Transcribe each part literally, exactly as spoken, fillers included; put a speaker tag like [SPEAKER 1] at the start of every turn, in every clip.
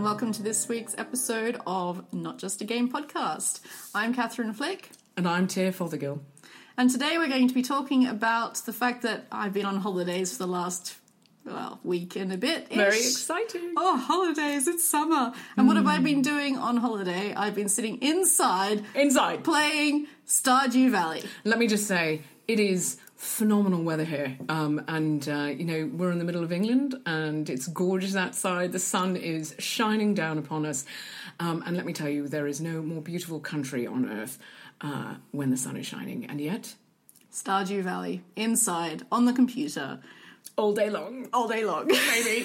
[SPEAKER 1] and welcome to this week's episode of Not Just a Game podcast. I'm Catherine Flick.
[SPEAKER 2] And I'm Tia Fothergill.
[SPEAKER 1] And today we're going to be talking about the fact that I've been on holidays for the last, well, week and a bit.
[SPEAKER 2] Very exciting.
[SPEAKER 1] Oh, holidays, it's summer. And mm. what have I been doing on holiday? I've been sitting inside.
[SPEAKER 2] Inside.
[SPEAKER 1] Playing Stardew Valley.
[SPEAKER 2] Let me just say, it is phenomenal weather here. Um, and, uh, you know, we're in the middle of England and it's gorgeous outside. The sun is shining down upon us. Um, and let me tell you, there is no more beautiful country on earth uh, when the sun is shining. And yet...
[SPEAKER 1] Stardew Valley, inside, on the computer.
[SPEAKER 2] All day long.
[SPEAKER 1] All day long.
[SPEAKER 2] Maybe.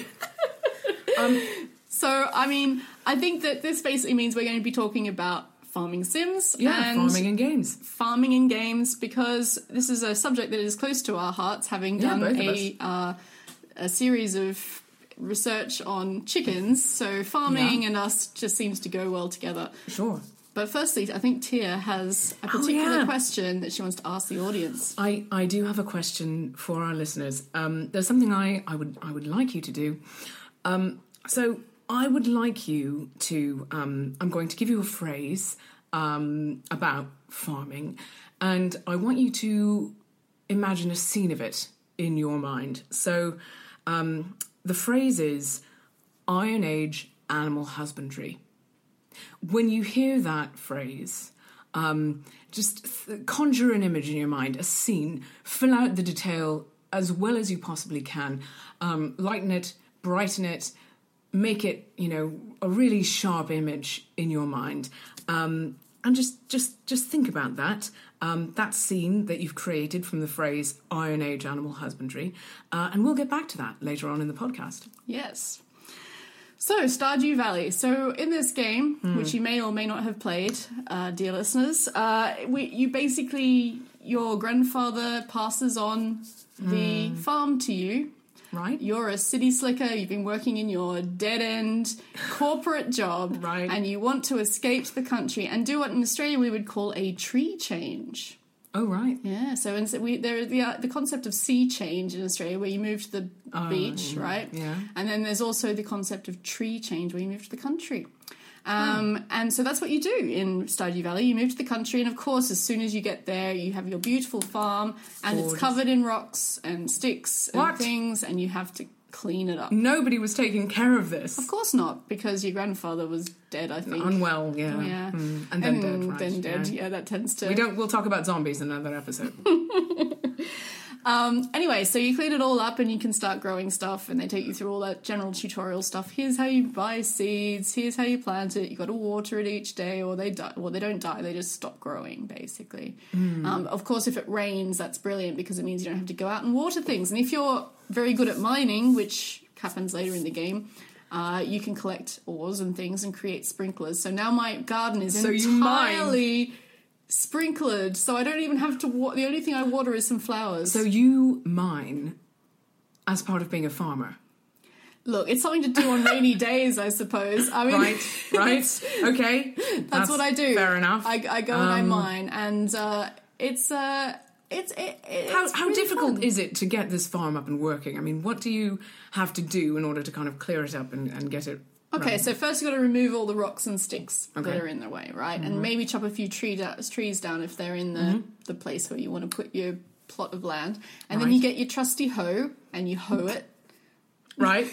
[SPEAKER 2] um,
[SPEAKER 1] so, I mean, I think that this basically means we're going to be talking about farming sims.
[SPEAKER 2] Yeah,
[SPEAKER 1] and
[SPEAKER 2] farming and games.
[SPEAKER 1] Farming and games, because this is a subject that is close to our hearts, having
[SPEAKER 2] yeah,
[SPEAKER 1] done
[SPEAKER 2] a,
[SPEAKER 1] uh, a series of research on chickens. So farming yeah. and us just seems to go well together.
[SPEAKER 2] Sure.
[SPEAKER 1] But firstly, I think Tia has a particular
[SPEAKER 2] oh, yeah.
[SPEAKER 1] question that she wants to ask the audience.
[SPEAKER 2] I, I do have a question for our listeners. Um, there's something I, I would I would like you to do. Um, so I would like you to... Um, I'm going to give you a phrase um, about farming, and I want you to imagine a scene of it in your mind. So um, the phrase is Iron Age animal husbandry. When you hear that phrase, um, just th- conjure an image in your mind, a scene, fill out the detail as well as you possibly can, um, lighten it, brighten it, make it, you know, a really sharp image in your mind, um, and just, just, just think about that, um, that scene that you've created from the phrase Iron Age animal husbandry, uh, and we'll get back to that later on in the podcast.
[SPEAKER 1] Yes. So, Stardew Valley. So, in this game, mm. which you may or may not have played, uh, dear listeners, uh, we, you basically, your grandfather passes on the mm. farm to you.
[SPEAKER 2] Right.
[SPEAKER 1] You're a city slicker, you've been working in your dead-end corporate job,
[SPEAKER 2] right.
[SPEAKER 1] and you want to escape the country and do what in Australia we would call a tree change.
[SPEAKER 2] Oh, right.
[SPEAKER 1] Yeah, so in, we, there the uh, the concept of sea change in Australia, where you move to the
[SPEAKER 2] oh,
[SPEAKER 1] beach, right?
[SPEAKER 2] Yeah.
[SPEAKER 1] And then there's also the concept of tree change, where you move to the country. Um, oh. And so that's what you do in Stardew Valley. You move to the country, and of course, as soon as you get there, you have your beautiful farm, and Gorgeous. It's covered in rocks and sticks and
[SPEAKER 2] what?
[SPEAKER 1] things, and you have to clean it up.
[SPEAKER 2] Nobody was taking care of this.
[SPEAKER 1] Of course not, because your grandfather was dead, I think.
[SPEAKER 2] Unwell, yeah.
[SPEAKER 1] Oh, yeah.
[SPEAKER 2] Mm. And then
[SPEAKER 1] and
[SPEAKER 2] dead, right.
[SPEAKER 1] Then dead, yeah.
[SPEAKER 2] yeah,
[SPEAKER 1] that tends to...
[SPEAKER 2] We don't, we'll talk about zombies in another episode.
[SPEAKER 1] um, anyway, so you clean it all up and you can start growing stuff, and they take you through all that general tutorial stuff. Here's how you buy seeds, here's how you plant it, you got to water it each day, or they die. Well, they don't die, they just stop growing, basically. Mm. Um, of course, if it rains, that's brilliant, because it means you don't have to go out and water things. And if you're very good at mining, which happens later in the game, uh, you can collect ores and things and create sprinklers. So now my garden is
[SPEAKER 2] so
[SPEAKER 1] entirely sprinklered, so I don't even have to water. The only thing I water is some flowers.
[SPEAKER 2] So you mine as part of being a farmer?
[SPEAKER 1] Look, it's something to do on rainy days, I suppose. I mean,
[SPEAKER 2] right, right, okay.
[SPEAKER 1] That's,
[SPEAKER 2] That's
[SPEAKER 1] what I do.
[SPEAKER 2] Fair enough.
[SPEAKER 1] I, I go
[SPEAKER 2] um,
[SPEAKER 1] and I mine, and uh, it's... Uh, It's, it, it's
[SPEAKER 2] how how
[SPEAKER 1] really
[SPEAKER 2] difficult
[SPEAKER 1] fun.
[SPEAKER 2] is it to get this farm up and working? I mean, what do you have to do in order to kind of clear it up and, and get it
[SPEAKER 1] Okay,
[SPEAKER 2] running?
[SPEAKER 1] so first you've got to remove all the rocks and sticks
[SPEAKER 2] okay.
[SPEAKER 1] that are in the way, right?
[SPEAKER 2] Mm-hmm.
[SPEAKER 1] And maybe chop a few tree da- trees down if they're in the, mm-hmm. the place where you want to put your plot of land. And
[SPEAKER 2] right.
[SPEAKER 1] then you get your trusty hoe and you hoe it.
[SPEAKER 2] Right.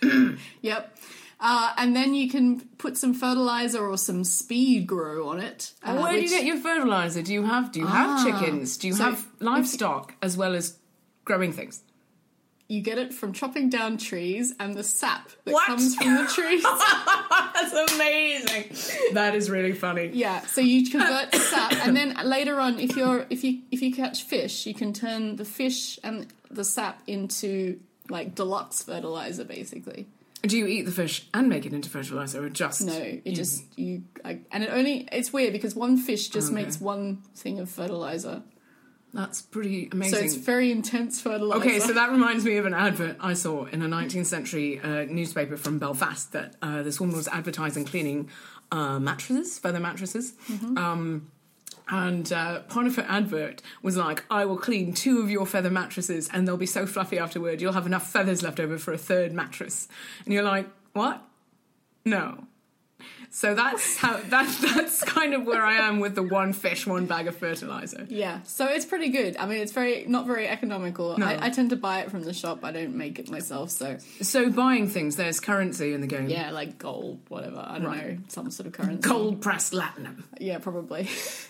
[SPEAKER 1] Yep. Uh, and then you can put some fertilizer or some speed grow on it. Uh,
[SPEAKER 2] Where
[SPEAKER 1] which...
[SPEAKER 2] do you get your fertilizer? Do you have do you
[SPEAKER 1] ah,
[SPEAKER 2] have chickens? Do you
[SPEAKER 1] so
[SPEAKER 2] have livestock as well as growing things?
[SPEAKER 1] You get it from chopping down trees and the sap that
[SPEAKER 2] what?
[SPEAKER 1] comes from the trees.
[SPEAKER 2] That's amazing. That is really funny.
[SPEAKER 1] Yeah, so you convert to sap, and then later on, if you're if you if you catch fish, you can turn the fish and the sap into like deluxe fertilizer, basically.
[SPEAKER 2] Do you eat the fish and make it into fertilizer, or just
[SPEAKER 1] no? It
[SPEAKER 2] you...
[SPEAKER 1] just you I, and it only it's weird because one fish just
[SPEAKER 2] okay.
[SPEAKER 1] makes one thing of fertilizer.
[SPEAKER 2] That's pretty amazing.
[SPEAKER 1] So it's very intense fertilizer.
[SPEAKER 2] Okay, so that reminds me of an advert I saw in a nineteenth century uh, newspaper from Belfast that uh, this woman was advertising cleaning uh, mattresses, feather mattresses. Mm-hmm. Um, and uh, part of her advert was like, I will clean two of your feather mattresses and they'll be so fluffy afterward, you'll have enough feathers left over for a third mattress. And you're like, what? No. So that's how that's that's kind of where I am with the one fish, one bag of fertilizer.
[SPEAKER 1] Yeah, so it's pretty good. I mean, it's very not very economical.
[SPEAKER 2] No.
[SPEAKER 1] I, I tend to buy it from the shop. I don't make it myself. So
[SPEAKER 2] So buying things, there's currency in the game.
[SPEAKER 1] yeah, like gold, whatever. I don't
[SPEAKER 2] Right.
[SPEAKER 1] know, some sort of currency.
[SPEAKER 2] Gold pressed latinum.
[SPEAKER 1] Yeah, probably.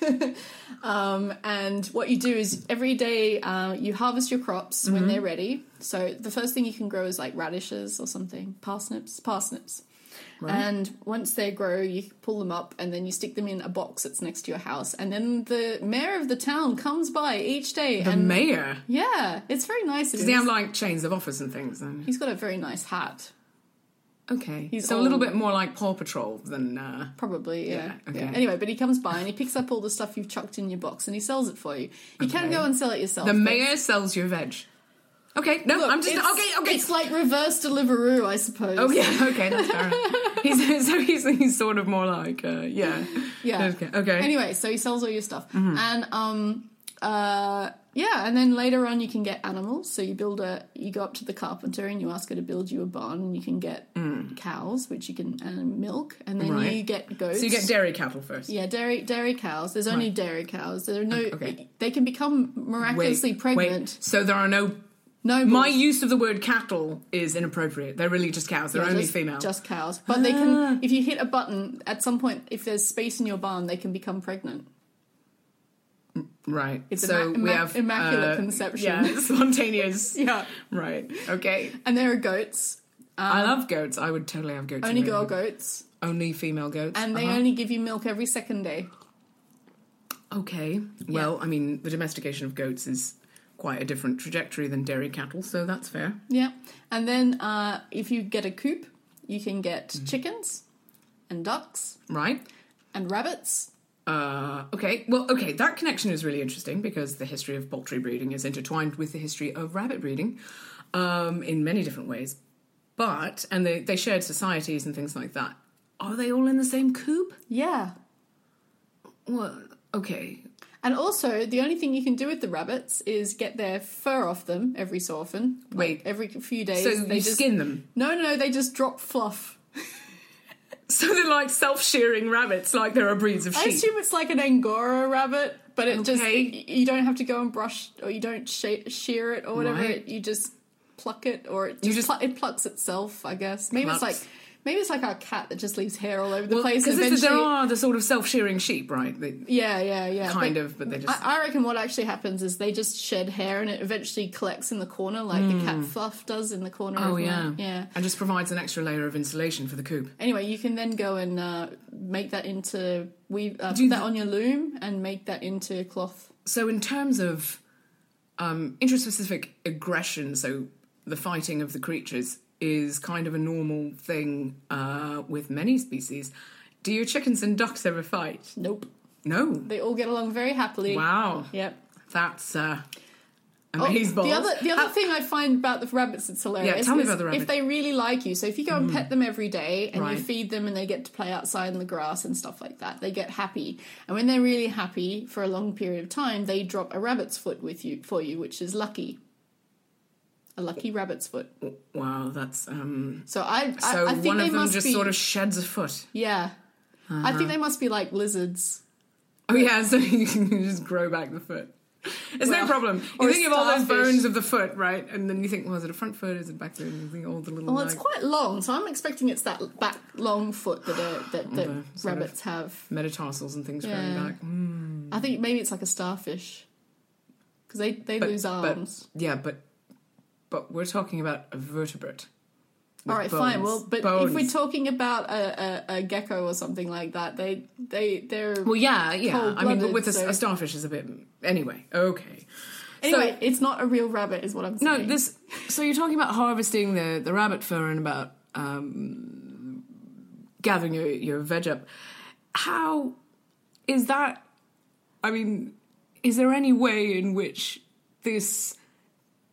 [SPEAKER 1] um, and what you do is every day uh, you harvest your crops when they're ready. So the first thing you can grow is like radishes or something, parsnips, parsnips.
[SPEAKER 2] Right.
[SPEAKER 1] And once they grow, you pull them up and then you stick them in a box that's next to your house. And then the mayor of the town comes by each day.
[SPEAKER 2] The
[SPEAKER 1] and
[SPEAKER 2] mayor?
[SPEAKER 1] Yeah, it's very nice.
[SPEAKER 2] Does he have like chains of office and things then?
[SPEAKER 1] He's got a very nice hat.
[SPEAKER 2] Okay.
[SPEAKER 1] He's
[SPEAKER 2] so a little
[SPEAKER 1] old.
[SPEAKER 2] bit more like Paw Patrol than... Uh...
[SPEAKER 1] Probably, yeah.
[SPEAKER 2] Yeah, okay.
[SPEAKER 1] yeah. Anyway, but he comes by and he picks up all the stuff you've chucked in your box and he sells it for you. You can
[SPEAKER 2] Okay.
[SPEAKER 1] go and sell it yourself.
[SPEAKER 2] The
[SPEAKER 1] but-
[SPEAKER 2] mayor sells your veg. Okay, no,
[SPEAKER 1] Look,
[SPEAKER 2] I'm just...
[SPEAKER 1] it's-
[SPEAKER 2] Okay, okay.
[SPEAKER 1] It's like reverse Deliveroo, I suppose.
[SPEAKER 2] Oh, yeah, okay, that's fair enough. He's, so he's, he's sort of more like, uh, yeah.
[SPEAKER 1] Yeah.
[SPEAKER 2] Okay, okay.
[SPEAKER 1] Anyway, so he sells all your stuff. And, um, uh, yeah, and then later on you can get animals. So you build a, you go up to the carpenter and you ask her to build you a barn and you can get cows, which you can, and milk. And then
[SPEAKER 2] Right.
[SPEAKER 1] you get goats.
[SPEAKER 2] So you get dairy cattle first.
[SPEAKER 1] Yeah, dairy dairy cows. There's only dairy cows. There are no.
[SPEAKER 2] Okay.
[SPEAKER 1] They can become miraculously
[SPEAKER 2] Wait,
[SPEAKER 1] pregnant.
[SPEAKER 2] wait. So there are no...
[SPEAKER 1] No,
[SPEAKER 2] My
[SPEAKER 1] bulls.
[SPEAKER 2] use of the word cattle is inappropriate. They're really just cows. They're
[SPEAKER 1] Yeah,
[SPEAKER 2] only
[SPEAKER 1] just,
[SPEAKER 2] female.
[SPEAKER 1] Just cows, but they can. If you hit a button at some point, if there's space in your barn, they can become pregnant.
[SPEAKER 2] Right.
[SPEAKER 1] It's
[SPEAKER 2] so
[SPEAKER 1] imma-
[SPEAKER 2] we
[SPEAKER 1] immac-
[SPEAKER 2] have...
[SPEAKER 1] immaculate
[SPEAKER 2] uh,
[SPEAKER 1] conception.
[SPEAKER 2] Yeah, spontaneous.
[SPEAKER 1] Yeah,
[SPEAKER 2] Right. Okay.
[SPEAKER 1] and there are goats.
[SPEAKER 2] I love goats. I would totally have goats.
[SPEAKER 1] Only
[SPEAKER 2] in my
[SPEAKER 1] girl
[SPEAKER 2] home.
[SPEAKER 1] goats,
[SPEAKER 2] Only female goats.
[SPEAKER 1] and they
[SPEAKER 2] Uh-huh.
[SPEAKER 1] only give you milk every second day.
[SPEAKER 2] Okay. Well, I mean, the domestication of goats is quite a different trajectory than dairy cattle, so that's fair.
[SPEAKER 1] Yeah, and then uh, if you get a coop, you can get
[SPEAKER 2] Mm-hmm.
[SPEAKER 1] chickens, and ducks,
[SPEAKER 2] Right?
[SPEAKER 1] and rabbits.
[SPEAKER 2] Uh, okay. Well, okay, that connection is really interesting because the history of poultry breeding is intertwined with the history of rabbit breeding um, in many different ways. But, and they, they shared societies and things like that. Are they all in the same coop?
[SPEAKER 1] Yeah.
[SPEAKER 2] Well, okay.
[SPEAKER 1] And also, the only thing you can do with the rabbits is get their fur off them every so often. Like,
[SPEAKER 2] Wait.
[SPEAKER 1] every few days.
[SPEAKER 2] So
[SPEAKER 1] they
[SPEAKER 2] you
[SPEAKER 1] just
[SPEAKER 2] skin them?
[SPEAKER 1] No, no, no. They just drop fluff.
[SPEAKER 2] So they're like self-shearing rabbits, like there are breeds of
[SPEAKER 1] I
[SPEAKER 2] sheep.
[SPEAKER 1] assume it's like an Angora rabbit, but it just
[SPEAKER 2] Okay.
[SPEAKER 1] y- you don't have to go and brush or you don't she- shear it or whatever.
[SPEAKER 2] Right.
[SPEAKER 1] You just pluck it, or it
[SPEAKER 2] You
[SPEAKER 1] just,
[SPEAKER 2] just-
[SPEAKER 1] plu- it plucks itself. I guess maybe
[SPEAKER 2] Plucks.
[SPEAKER 1] it's like maybe it's like our cat that just leaves hair all over the
[SPEAKER 2] Well,
[SPEAKER 1] place.
[SPEAKER 2] because
[SPEAKER 1] and
[SPEAKER 2] there
[SPEAKER 1] eventually,
[SPEAKER 2] are the sort of self-shearing sheep, right? They,
[SPEAKER 1] yeah, yeah, yeah.
[SPEAKER 2] kind
[SPEAKER 1] But
[SPEAKER 2] of, but they just...
[SPEAKER 1] I, I reckon what actually happens is they just shed hair and it eventually collects in the corner like the cat fluff does in the corner.
[SPEAKER 2] oh,
[SPEAKER 1] of
[SPEAKER 2] yeah.
[SPEAKER 1] my, yeah.
[SPEAKER 2] And just provides an extra layer of insulation for the coop.
[SPEAKER 1] Anyway, you can then go and uh, make that into we uh,
[SPEAKER 2] Do you
[SPEAKER 1] put that
[SPEAKER 2] th-
[SPEAKER 1] on your loom and make that into cloth.
[SPEAKER 2] So in terms of um, interspecific aggression, so the fighting of the creatures is kind of a normal thing uh, with many species. Do your chickens and ducks ever fight?
[SPEAKER 1] Nope.
[SPEAKER 2] No.
[SPEAKER 1] They all get along very happily.
[SPEAKER 2] Wow.
[SPEAKER 1] Yep.
[SPEAKER 2] That's uh,
[SPEAKER 1] Oh,
[SPEAKER 2] amazeballs.
[SPEAKER 1] the other the other
[SPEAKER 2] How-
[SPEAKER 1] thing I find about the rabbits that's hilarious
[SPEAKER 2] Yeah, tell me
[SPEAKER 1] is
[SPEAKER 2] about the rabbit.
[SPEAKER 1] if they really like you. So if you go and pet them every day and you
[SPEAKER 2] Right.
[SPEAKER 1] feed them and they get to play outside in the grass and stuff like that, they get happy. And when they're really happy for a long period of time, they drop a rabbit's foot with you for you, which is lucky. A lucky rabbit's foot.
[SPEAKER 2] Wow, that's... Um,
[SPEAKER 1] So I I,
[SPEAKER 2] so
[SPEAKER 1] I think
[SPEAKER 2] one
[SPEAKER 1] they
[SPEAKER 2] of them
[SPEAKER 1] must
[SPEAKER 2] just
[SPEAKER 1] be
[SPEAKER 2] sort of sheds a foot.
[SPEAKER 1] yeah. I think they must be like lizards.
[SPEAKER 2] Oh yeah, so you can just grow back the foot. It's
[SPEAKER 1] Well,
[SPEAKER 2] no problem.
[SPEAKER 1] or
[SPEAKER 2] You
[SPEAKER 1] a
[SPEAKER 2] think of all those
[SPEAKER 1] starfish.
[SPEAKER 2] bones of the foot, right? And then you think, well, is it a front foot? Is it back foot? And you think all the little...
[SPEAKER 1] Well, it's
[SPEAKER 2] like,
[SPEAKER 1] quite long, so I'm expecting it's that back long foot that uh, that, that
[SPEAKER 2] the sort of
[SPEAKER 1] rabbits have.
[SPEAKER 2] metatarsals and things
[SPEAKER 1] Yeah.
[SPEAKER 2] growing back. Mm.
[SPEAKER 1] I think maybe it's like a starfish because they they
[SPEAKER 2] But-
[SPEAKER 1] lose
[SPEAKER 2] but-
[SPEAKER 1] arms.
[SPEAKER 2] Yeah, but but we're talking about a vertebrate. with
[SPEAKER 1] All right, fine.
[SPEAKER 2] bones.
[SPEAKER 1] Well, but
[SPEAKER 2] Bones.
[SPEAKER 1] if we're talking about a, a, a gecko or something like that, they they they're
[SPEAKER 2] Well, yeah, yeah. I mean, but
[SPEAKER 1] cold-blooded,
[SPEAKER 2] with a,
[SPEAKER 1] so-
[SPEAKER 2] a starfish is a bit... Anyway, okay.
[SPEAKER 1] anyway.
[SPEAKER 2] So,
[SPEAKER 1] It's not a real rabbit, is what I'm saying.
[SPEAKER 2] no, this... So you're talking about harvesting the, the rabbit fur and about um, gathering your, your veg up. How is that... I mean, is there any way in which this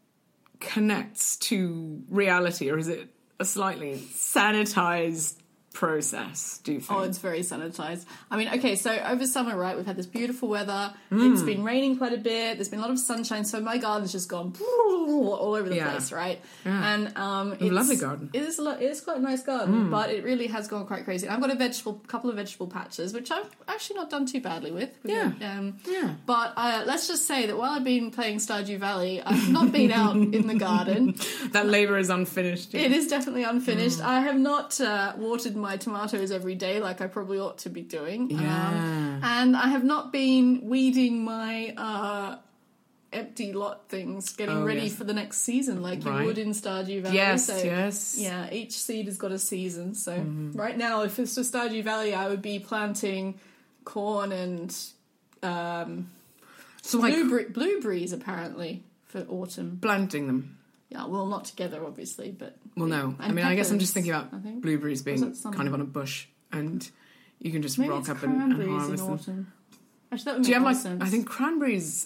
[SPEAKER 2] connects to reality, or is it a slightly sanitized process, do you think?
[SPEAKER 1] Oh, it's very sanitized. I mean, okay, so over summer, right, we've had this beautiful weather. Mm. It's been raining quite a bit. There's been a lot of sunshine, so my garden's just gone all over the yeah. place, right?
[SPEAKER 2] Yeah.
[SPEAKER 1] And um, it's
[SPEAKER 2] a lovely garden.
[SPEAKER 1] It is, a lo- it is quite a nice garden, mm. but it really has gone quite crazy. I've got a vegetable, couple of vegetable patches, which I've actually not done too badly with.
[SPEAKER 2] Yeah.
[SPEAKER 1] Um,
[SPEAKER 2] yeah.
[SPEAKER 1] But uh, let's just say that while I've been playing Stardew Valley, I've not been out in the garden.
[SPEAKER 2] That labour is unfinished. Yeah.
[SPEAKER 1] It is definitely unfinished. Mm. I have not uh, watered my tomatoes every day like I probably ought to be doing.
[SPEAKER 2] Yeah.
[SPEAKER 1] Um, and I have not been weeding my uh, empty lot things, getting
[SPEAKER 2] oh,
[SPEAKER 1] ready
[SPEAKER 2] yes.
[SPEAKER 1] for the next season like
[SPEAKER 2] right.
[SPEAKER 1] you would in Stardew Valley.
[SPEAKER 2] Yes,
[SPEAKER 1] so,
[SPEAKER 2] yes.
[SPEAKER 1] Yeah, each seed has got a season. So
[SPEAKER 2] mm.
[SPEAKER 1] right now, if it's for Stardew Valley, I would be planting corn and um,
[SPEAKER 2] so
[SPEAKER 1] blueberry-
[SPEAKER 2] like,
[SPEAKER 1] blueberries, apparently, for autumn.
[SPEAKER 2] Planting them.
[SPEAKER 1] Yeah, well, not together, obviously, but...
[SPEAKER 2] Well, no. I mean,
[SPEAKER 1] peppers,
[SPEAKER 2] I guess I'm just thinking about blueberries being kind of on a bush, and you can just
[SPEAKER 1] Maybe
[SPEAKER 2] rock
[SPEAKER 1] it's
[SPEAKER 2] up and, and harvest
[SPEAKER 1] in
[SPEAKER 2] them.
[SPEAKER 1] Autumn. Actually, that would
[SPEAKER 2] Do you
[SPEAKER 1] make
[SPEAKER 2] have
[SPEAKER 1] more
[SPEAKER 2] like?
[SPEAKER 1] sense.
[SPEAKER 2] I think cranberries.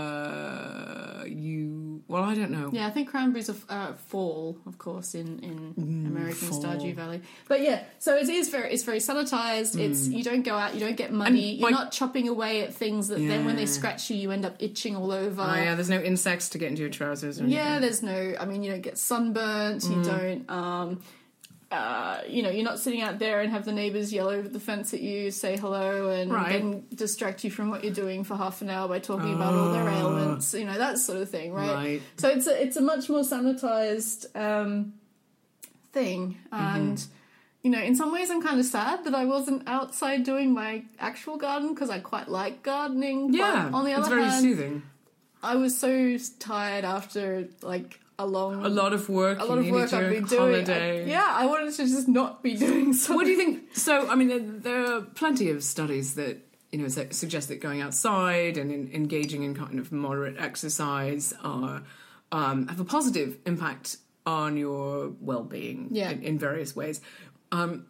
[SPEAKER 2] Uh, you well, I don't know.
[SPEAKER 1] Yeah, I think cranberries are uh, fall, of course, in in
[SPEAKER 2] mm,
[SPEAKER 1] American
[SPEAKER 2] fall.
[SPEAKER 1] Stardew Valley. But yeah, so it is very it's very sanitized. Mm. It's you don't go out, you don't get muddy.
[SPEAKER 2] And,
[SPEAKER 1] You're
[SPEAKER 2] like,
[SPEAKER 1] not chopping away at things that
[SPEAKER 2] yeah.
[SPEAKER 1] then when they scratch you, you end up itching all over.
[SPEAKER 2] Oh yeah, there's no insects to get into your trousers. Or
[SPEAKER 1] yeah,
[SPEAKER 2] anything.
[SPEAKER 1] there's no. I mean, you don't get sunburnt.
[SPEAKER 2] Mm.
[SPEAKER 1] You don't. Um, Uh, you know, you're not sitting out there and have the neighbours yell over the fence at you, say hello, and
[SPEAKER 2] right.
[SPEAKER 1] then distract you from what you're doing for half an hour by talking uh, about all their ailments, you know, that sort of thing, right?
[SPEAKER 2] right.
[SPEAKER 1] So it's a, it's a much more sanitised um, thing, and, mm-hmm. you know, in some ways I'm kind of sad that I wasn't outside doing my actual garden, because I quite like gardening,
[SPEAKER 2] yeah,
[SPEAKER 1] but on the other
[SPEAKER 2] it's very
[SPEAKER 1] hand,
[SPEAKER 2] soothing.
[SPEAKER 1] I was so tired after, like, a long...
[SPEAKER 2] A lot of work.
[SPEAKER 1] A lot of work I've been doing. I, yeah, I wanted to just not be doing something.
[SPEAKER 2] What do you think? So, I mean, there, there are plenty of studies that, you know, suggest that going outside and in, engaging in kind of moderate exercise are, um, have a positive impact on your well-being
[SPEAKER 1] yeah.
[SPEAKER 2] in, in various ways. Um,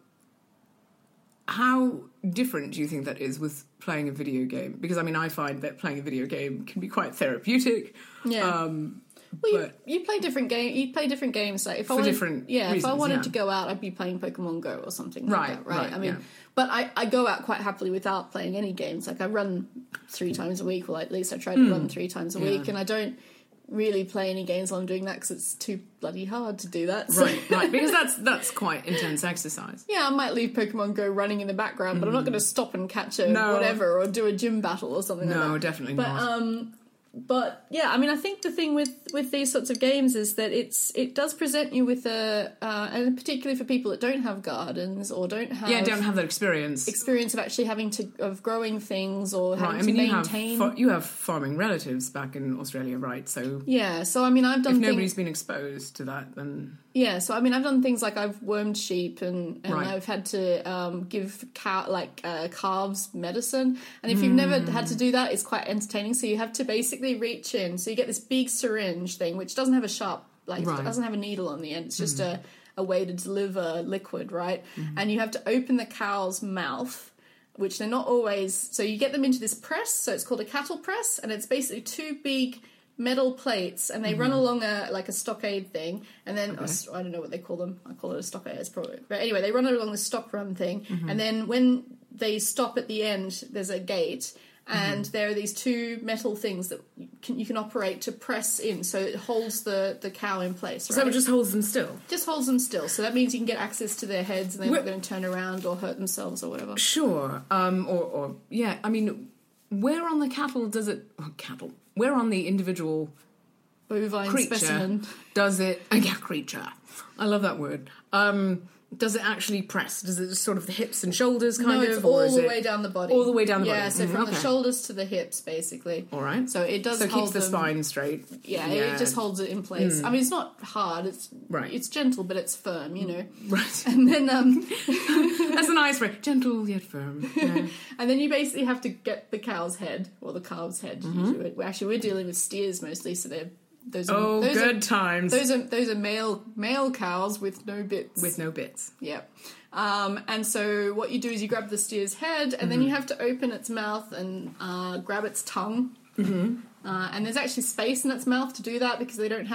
[SPEAKER 2] how different do you think that is with playing a video game? Because, I mean, I find that playing a video game can be quite therapeutic.
[SPEAKER 1] Yeah.
[SPEAKER 2] Um,
[SPEAKER 1] Well, you, you play different game. You play different games. Like if
[SPEAKER 2] for
[SPEAKER 1] I wanted,
[SPEAKER 2] different
[SPEAKER 1] yeah,
[SPEAKER 2] reasons,
[SPEAKER 1] if I wanted
[SPEAKER 2] yeah.
[SPEAKER 1] to go out, I'd be playing Pokemon Go or something like
[SPEAKER 2] right,
[SPEAKER 1] that, right?
[SPEAKER 2] right
[SPEAKER 1] I mean,
[SPEAKER 2] yeah.
[SPEAKER 1] but I, I go out quite happily without playing any games. Like I run three times a week, or at least I try to mm. run three times a
[SPEAKER 2] yeah.
[SPEAKER 1] week, and I don't really play any games while I'm doing that because it's too bloody hard to do that. So.
[SPEAKER 2] Right, right, because that's that's quite intense exercise.
[SPEAKER 1] Yeah, I might leave Pokemon Go running in the background, mm. but I'm not going to stop and catch a
[SPEAKER 2] no.
[SPEAKER 1] whatever or do a gym battle or something
[SPEAKER 2] no,
[SPEAKER 1] like that.
[SPEAKER 2] No, definitely
[SPEAKER 1] but,
[SPEAKER 2] not.
[SPEAKER 1] Um, But yeah, I mean, I think the thing with, with these sorts of games is that it's it does present you with a, uh, and particularly for people that don't have gardens or don't have
[SPEAKER 2] yeah, don't have that experience
[SPEAKER 1] experience of actually having to of growing things or having
[SPEAKER 2] right. I mean,
[SPEAKER 1] to
[SPEAKER 2] you
[SPEAKER 1] maintain.
[SPEAKER 2] have fa- you have farming relatives back in Australia, right? So
[SPEAKER 1] yeah, so I mean, I've done
[SPEAKER 2] if nobody's
[SPEAKER 1] things,
[SPEAKER 2] been exposed to that, then
[SPEAKER 1] yeah. So I mean, I've done things like I've wormed sheep and, and
[SPEAKER 2] right.
[SPEAKER 1] I've had to um, give cow like uh, calves medicine, and if mm. you've never had to do that, it's quite entertaining. So you have to basically reach in. So you get this big syringe thing, which doesn't have a sharp, like,
[SPEAKER 2] right.
[SPEAKER 1] it doesn't have a needle on the end. It's just mm. a, a way to deliver liquid, right?
[SPEAKER 2] Mm.
[SPEAKER 1] And you have to open the cow's mouth, which they're not always... So you get them into this press, so it's called a cattle press, and it's basically two big metal plates, and they mm-hmm. run along a like a stockade thing, and then...
[SPEAKER 2] Okay.
[SPEAKER 1] Oh, I don't know what they call them. I call it a stockade, it's probably... But anyway, they run along the stock run thing,
[SPEAKER 2] mm-hmm.
[SPEAKER 1] and then when they stop at the end, there's a gate... And mm-hmm. there are these two metal things that you can, you can operate to press in, so it holds the, the cow in place. Right?
[SPEAKER 2] So it just holds them still?
[SPEAKER 1] Just holds them still. So that means you can get access to their heads and they're We're, not going to turn around or hurt themselves or whatever.
[SPEAKER 2] Sure. Um, or, or, yeah, I mean, where on the cattle does it... Oh, cattle. Where on the individual
[SPEAKER 1] bovine
[SPEAKER 2] creature
[SPEAKER 1] specimen
[SPEAKER 2] does it... Uh, yeah, creature. I love that word. Um... Does it actually press? Does it just sort of the hips and shoulders kind
[SPEAKER 1] no,
[SPEAKER 2] of?
[SPEAKER 1] No, it's all the
[SPEAKER 2] it
[SPEAKER 1] way down the body.
[SPEAKER 2] All the way down the
[SPEAKER 1] yeah,
[SPEAKER 2] body.
[SPEAKER 1] Yeah, so
[SPEAKER 2] mm,
[SPEAKER 1] from
[SPEAKER 2] okay.
[SPEAKER 1] the shoulders to the hips, basically.
[SPEAKER 2] All right.
[SPEAKER 1] So it does
[SPEAKER 2] so it
[SPEAKER 1] hold
[SPEAKER 2] keeps the
[SPEAKER 1] them,
[SPEAKER 2] spine straight.
[SPEAKER 1] Yeah,
[SPEAKER 2] yeah,
[SPEAKER 1] it just holds it in place. Mm. I mean, it's not hard. It's
[SPEAKER 2] right.
[SPEAKER 1] It's gentle, but it's firm, you know.
[SPEAKER 2] Right.
[SPEAKER 1] And then... um
[SPEAKER 2] That's a nice phrase. Gentle yet firm. Yeah.
[SPEAKER 1] And then you basically have to get the cow's head, or the calf's head. Mm-hmm. Actually, we're dealing with steers mostly, so they're... Those are,
[SPEAKER 2] oh,
[SPEAKER 1] those
[SPEAKER 2] good
[SPEAKER 1] are,
[SPEAKER 2] times.
[SPEAKER 1] Those are those are male male cows with no bits.
[SPEAKER 2] With no bits.
[SPEAKER 1] Yeah. Um, and so what you do is you grab the steer's head, and mm-hmm. then you have to open its mouth and uh, grab its tongue.
[SPEAKER 2] Mm-hmm.
[SPEAKER 1] Uh, and there's actually space in its mouth to do that because they don't have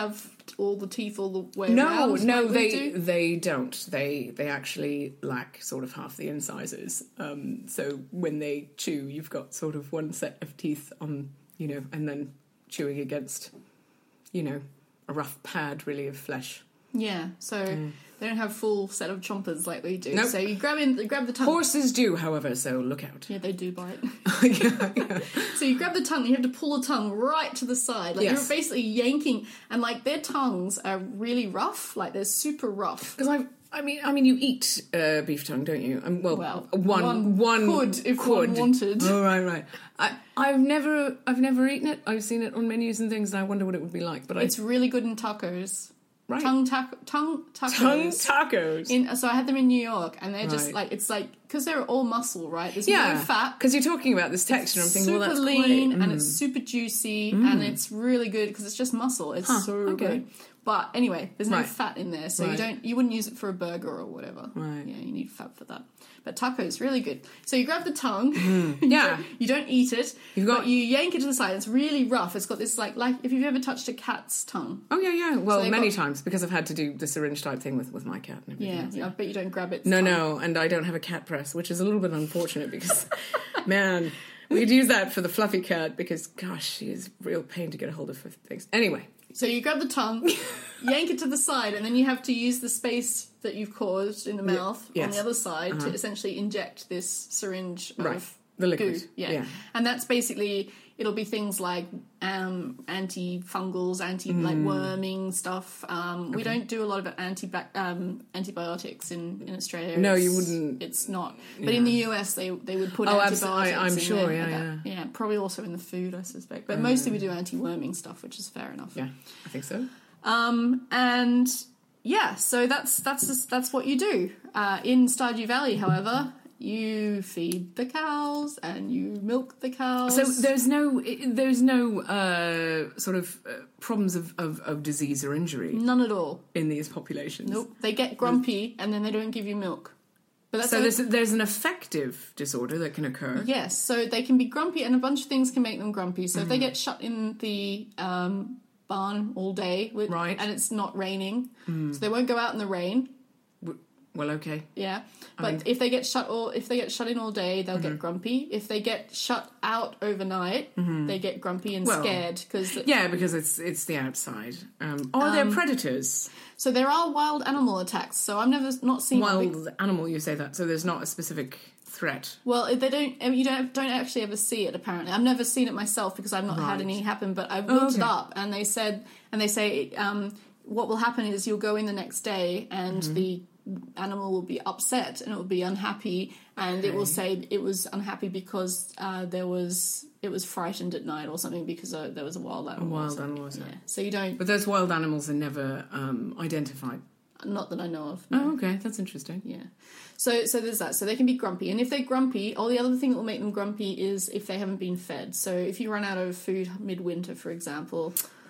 [SPEAKER 1] all the teeth all the way
[SPEAKER 2] No,
[SPEAKER 1] around.
[SPEAKER 2] no,
[SPEAKER 1] like we
[SPEAKER 2] they
[SPEAKER 1] do?
[SPEAKER 2] they don't. They they actually lack sort of half the incisors. Um, so when they chew, you've got sort of one set of teeth on, you know, and then chewing against, you know, a rough pad really of flesh.
[SPEAKER 1] Yeah, so they don't have full set of chompers like we do.
[SPEAKER 2] Nope.
[SPEAKER 1] So you grab in, you grab the tongue.
[SPEAKER 2] Horses do, however, so look out.
[SPEAKER 1] Yeah, they do bite.
[SPEAKER 2] yeah, yeah.
[SPEAKER 1] So you grab the tongue, you have to pull the tongue right to the side. Like
[SPEAKER 2] Yes.
[SPEAKER 1] you're basically yanking, and like their tongues are really rough. Like they're super rough.
[SPEAKER 2] Because I, I mean, I mean, you eat uh, beef tongue, don't you? Um, well,
[SPEAKER 1] Well,
[SPEAKER 2] one,
[SPEAKER 1] one
[SPEAKER 2] one
[SPEAKER 1] could if
[SPEAKER 2] could.
[SPEAKER 1] one wanted.
[SPEAKER 2] Oh, right, right. I, I've never, I've never eaten it. I've seen it on menus and things, and I wonder what it would be like. But
[SPEAKER 1] It's really good in tacos.
[SPEAKER 2] I right.
[SPEAKER 1] Tongue taco, tongue tacos.
[SPEAKER 2] tongue tacos.
[SPEAKER 1] In, so I had them in New York, and they're just
[SPEAKER 2] Right.
[SPEAKER 1] like it's like because they're all muscle, right? There's
[SPEAKER 2] yeah,
[SPEAKER 1] no fat.
[SPEAKER 2] because you're talking about this texture. I'm thinking,
[SPEAKER 1] super
[SPEAKER 2] well, that's
[SPEAKER 1] lean
[SPEAKER 2] quite,
[SPEAKER 1] and
[SPEAKER 2] mm.
[SPEAKER 1] it's super juicy and it's really good because it's just muscle. It's
[SPEAKER 2] Huh,
[SPEAKER 1] so
[SPEAKER 2] okay.
[SPEAKER 1] good. But anyway, there's no
[SPEAKER 2] Right.
[SPEAKER 1] fat in there, so
[SPEAKER 2] Right.
[SPEAKER 1] you don't you wouldn't use it for a burger or whatever.
[SPEAKER 2] Right.
[SPEAKER 1] Yeah, you need fat for that. But taco's really good. So you grab the tongue.
[SPEAKER 2] Yeah.
[SPEAKER 1] You don't eat it.
[SPEAKER 2] You've got-
[SPEAKER 1] but you yank it to the side. It's really rough. It's got this like like if you've ever touched a cat's tongue.
[SPEAKER 2] Oh yeah, yeah. Well,
[SPEAKER 1] they've
[SPEAKER 2] many
[SPEAKER 1] got-
[SPEAKER 2] times because I've had to do the syringe type thing with, with my cat and everything.
[SPEAKER 1] Yeah,
[SPEAKER 2] else,
[SPEAKER 1] I bet you don't grab it.
[SPEAKER 2] No, no, and I don't have a cat press, which is a little bit unfortunate because, man, we'd use that for the fluffy cat because, gosh, she is a real pain to get a hold of for things. Anyway.
[SPEAKER 1] So you grab the tongue, yank it to the side, and then you have to use the space that you've caused in the mouth
[SPEAKER 2] yes.
[SPEAKER 1] on the other side
[SPEAKER 2] Uh-huh.
[SPEAKER 1] to essentially inject this syringe of
[SPEAKER 2] Right. The liquid.
[SPEAKER 1] goo. Yeah.
[SPEAKER 2] Yeah.
[SPEAKER 1] And that's basically, it'll be things like um, antifungals, anti like worming stuff. Um, We don't do a lot of anti um, antibiotics in, in Australia.
[SPEAKER 2] No, you
[SPEAKER 1] It's-
[SPEAKER 2] wouldn't-
[SPEAKER 1] It's not. But in the U S, they they would put
[SPEAKER 2] Oh, abso-
[SPEAKER 1] antibiotics.
[SPEAKER 2] I- I'm
[SPEAKER 1] in
[SPEAKER 2] sure,
[SPEAKER 1] there.
[SPEAKER 2] yeah,
[SPEAKER 1] That- yeah. Probably also in the food, I suspect. But mostly we do anti-worming stuff, which is fair enough.
[SPEAKER 2] Yeah, I think so.
[SPEAKER 1] Um, and yeah, so that's that's just, that's what you do. Uh, in Stardew Valley, however, you feed the cows and you milk the cows.
[SPEAKER 2] So there's no there's no uh, sort of uh, problems of, of, of disease or injury
[SPEAKER 1] none at all.
[SPEAKER 2] in these populations.
[SPEAKER 1] Nope. They get grumpy and then they don't give you milk. But that's
[SPEAKER 2] So
[SPEAKER 1] o-
[SPEAKER 2] there's there's an affective disorder that can occur.
[SPEAKER 1] yes. So they can be grumpy, and a bunch of things can make them grumpy. So if
[SPEAKER 2] Mm.
[SPEAKER 1] they get shut in the um, barn all day, with,
[SPEAKER 2] Right.
[SPEAKER 1] and it's not raining, so they won't go out in the rain.
[SPEAKER 2] W- Well, okay.
[SPEAKER 1] Yeah, but
[SPEAKER 2] mean-
[SPEAKER 1] if they get shut all if they get shut in all day, they'll
[SPEAKER 2] Mm-hmm.
[SPEAKER 1] get grumpy. If they get shut out overnight, they get grumpy and
[SPEAKER 2] Well,
[SPEAKER 1] scared because
[SPEAKER 2] Yeah, because it's it's the outside. Um, or they're predators.
[SPEAKER 1] so there are wild animal attacks. So I've never not seen one big-
[SPEAKER 2] Wild animal, you say that. So there's not a specific threat.
[SPEAKER 1] well, they don't. I mean, you don't don't actually ever see it. Apparently, I've never seen it myself because I've not had
[SPEAKER 2] Right.
[SPEAKER 1] any happen. But I've
[SPEAKER 2] Oh,
[SPEAKER 1] looked it
[SPEAKER 2] okay.
[SPEAKER 1] up, and they said, and they say, um, what will happen is you'll go in the next day, and
[SPEAKER 2] Mm-hmm.
[SPEAKER 1] the animal will be upset and it will be unhappy, and it will say it was unhappy because uh, there was it was frightened at night or something because uh, there was a wild animal. or
[SPEAKER 2] Wild
[SPEAKER 1] something.
[SPEAKER 2] animal, is it?
[SPEAKER 1] Yeah. So you don't.
[SPEAKER 2] But those wild animals are never um, identified.
[SPEAKER 1] Not that I know of.
[SPEAKER 2] Oh, okay, that's interesting.
[SPEAKER 1] Yeah. So so there's that. So they can be grumpy. And if they're grumpy, or the other thing that will make them grumpy is if they haven't been fed. So if you run out of food midwinter, for example,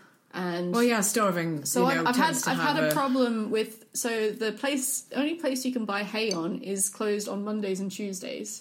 [SPEAKER 1] and
[SPEAKER 2] Well, yeah, starving.
[SPEAKER 1] so
[SPEAKER 2] you
[SPEAKER 1] I've,
[SPEAKER 2] know,
[SPEAKER 1] I've had
[SPEAKER 2] tends to
[SPEAKER 1] I've
[SPEAKER 2] have
[SPEAKER 1] had a problem with so the place the only place you can buy hay on is closed on Mondays and Tuesdays.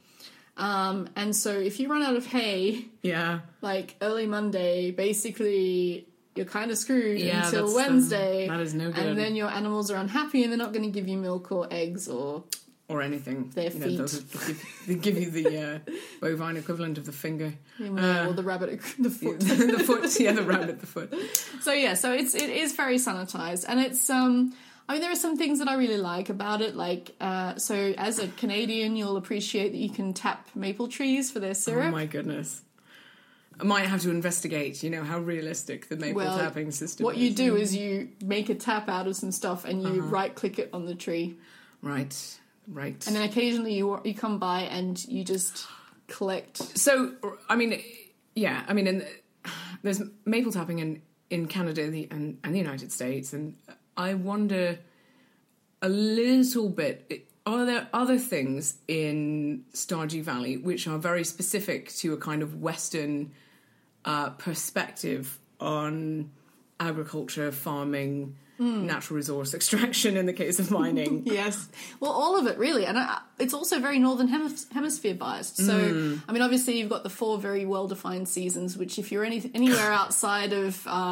[SPEAKER 1] Um, and so if you run out of hay
[SPEAKER 2] Yeah,
[SPEAKER 1] like early Monday, basically you're kind of screwed
[SPEAKER 2] Yeah,
[SPEAKER 1] until
[SPEAKER 2] that's, um,
[SPEAKER 1] Wednesday.
[SPEAKER 2] that is no good.
[SPEAKER 1] And then your animals are unhappy and they're not going to give you milk or eggs or
[SPEAKER 2] or anything.
[SPEAKER 1] Their
[SPEAKER 2] You know,
[SPEAKER 1] feet.
[SPEAKER 2] those are- they, give, they give you the uh, bovine equivalent of the finger.
[SPEAKER 1] you know, or the rabbit, the foot.
[SPEAKER 2] the foot, yeah, the rabbit, the foot.
[SPEAKER 1] So yeah, so it's it is very sanitized, and it's um. I mean, there are some things that I really like about it. Like, uh, so as a Canadian, you'll appreciate that you can tap maple trees for their syrup.
[SPEAKER 2] Oh my goodness. I might have to investigate, you know, how realistic the maple
[SPEAKER 1] Well,
[SPEAKER 2] tapping system
[SPEAKER 1] What
[SPEAKER 2] is.
[SPEAKER 1] you do is you make a tap out of some stuff, and you
[SPEAKER 2] Uh-huh.
[SPEAKER 1] right click it on the tree,
[SPEAKER 2] Right, right.
[SPEAKER 1] and then occasionally you you come by and you just collect.
[SPEAKER 2] So, I mean, yeah, I mean, in, there's maple tapping in, in Canada and the, and, and the United States, and I wonder a little bit, are there other things in Stardew Valley which are very specific to a kind of Western uh, perspective on agriculture, farming, natural resource extraction in the case of mining?
[SPEAKER 1] Yes, well, all of it really, and I, it's also very northern hemis- hemisphere biased. So, I mean, obviously, you've got the four very well-defined seasons, which if you're any, anywhere outside of, uh,